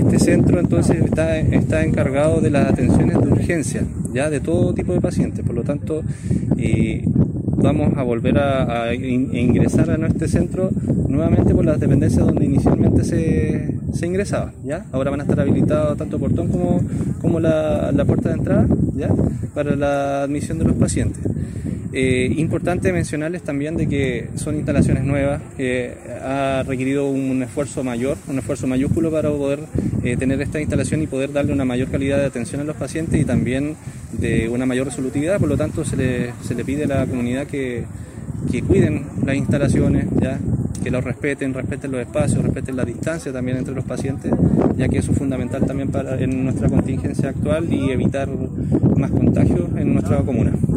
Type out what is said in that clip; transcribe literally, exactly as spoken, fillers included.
Este centro entonces está, está encargado de las atenciones de urgencia, ya de todo tipo de pacientes, por lo tanto eh, vamos a volver a, a ingresar a nuestro centro nuevamente por las dependencias donde inicialmente se, se ingresaba, ¿ya? Ahora van a estar habilitados tanto el portón como, como la, la puerta de entrada, ¿ya? Para la admisión de los pacientes. Eh, importante mencionarles también de que son instalaciones nuevas, que ha requerido un esfuerzo mayor, un esfuerzo mayúsculo para poder eh, tener esta instalación y poder darle una mayor calidad de atención a los pacientes y también de una mayor resolutividad. Por lo tanto se le, se le pide a la comunidad que, que cuiden las instalaciones, ¿ya? Que los respeten, respeten los espacios, respeten la distancia también entre los pacientes, ya que eso es fundamental también para, en nuestra contingencia actual y evitar más contagios en nuestra comuna.